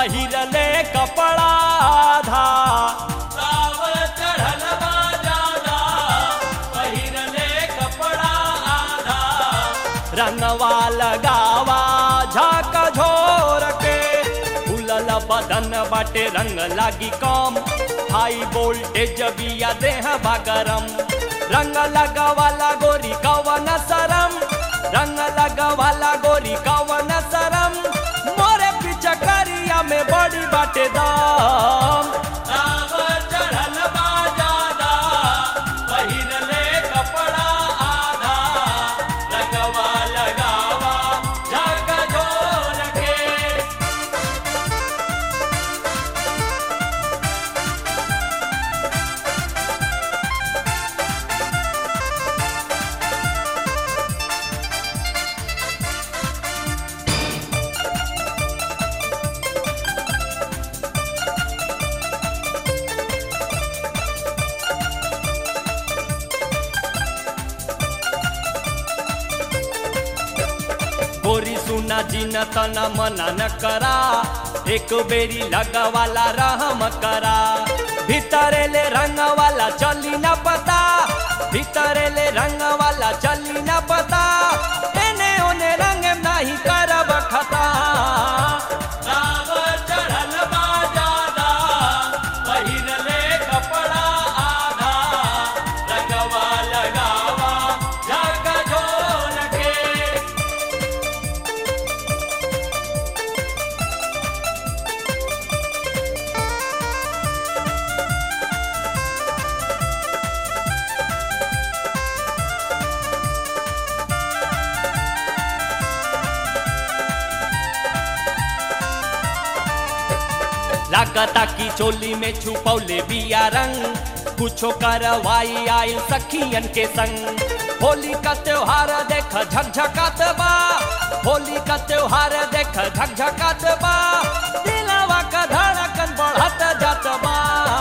पहिरले कपड़ा आधा सावर चढ़ल बा ज्यादा पहिरले कपड़ा आधा रंगवा लगावा झाका झोर के फूलल बदन बाटे रंग लागी कम हाई वोल्टेज बिया देह बागरम रंग लगवाला गोरी कवन सरम रंग लगवाला गोरी कवन सरम मोरे पिचकारिया में बड़ी बाटे दाम सावर चढ़ल बा ज्यादा पहिरले कपड़ा आधा रंगवा लगावा झाका झोर के गोरी सुना जिन तना मना न करा एक बेरी लगवाला रहम करा भीतरे ले रंग वाला चली न पता भीतरे ले रंग वाला चली न पता एने ओने रंग नहीं करब खता सावर चढ़ल बा ज्यादा पहिरले कपड़ा आधा रंगवा लगावा झाका झोर के लागता की चोली में छुपौले बिया रंग कुछो करवाई आइल सखियन के संग होली का त्योहार देख झकझकात बा होली का त्योहार देख झकझकात बा दिलवा का धड़कन बढ़त जात बा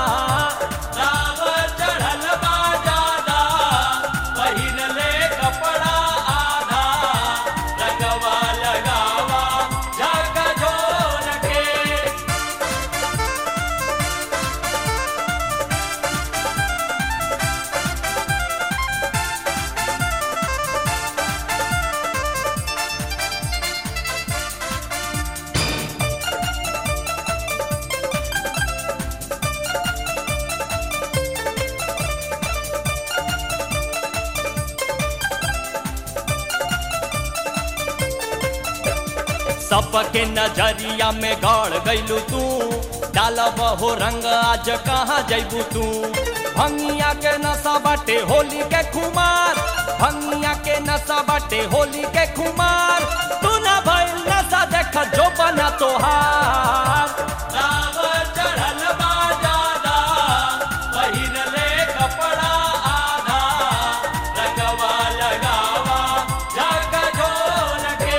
सावर चढ़ल बा ज्यादा पहिरले कपड़ा आधा रंगवा लगावा झाका झोर के सबके नजरिया में गड़ गईलू तू डालब हो रंग आज कहाँ जैबू तू भंगिया के नशा बाटे होली के खुमार भंगिया के नशा बाटे होली के खुमार तू ना भइल नशा देख जो बना तोहार सावर चढ़ल बा ज्यादा पहिरले कपड़ा आधा रंगवा लगावा झाका झोर के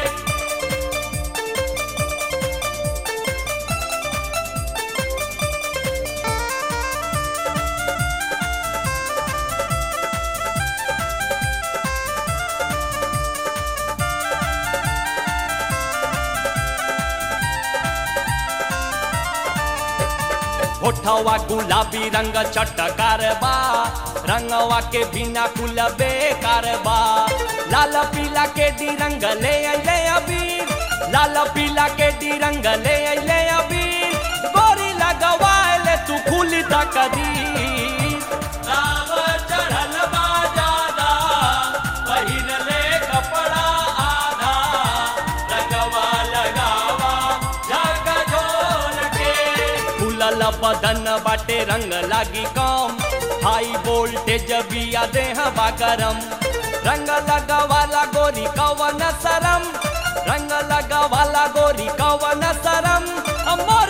होठवा गुलाबी रंग चटकार बा रंगवा के बिना कुल बेकार बा लाल पीला के डी रंग ले अइले अबीर लाल पीला के डी रंग ले अइले अबीर गोरी लगवाले तू खुली तकदीर सावर चढ़ल बा ज्यादा पहिरले कपड़ा आधा रंगवा लगावा झाका झोर के फूलल बदन बाटे रंग लागी कम हाई वोल्टेज बिया देह बागरम रंग लगवाला गोरी कवन सरम रंग लगवाला गोरी कवन सरम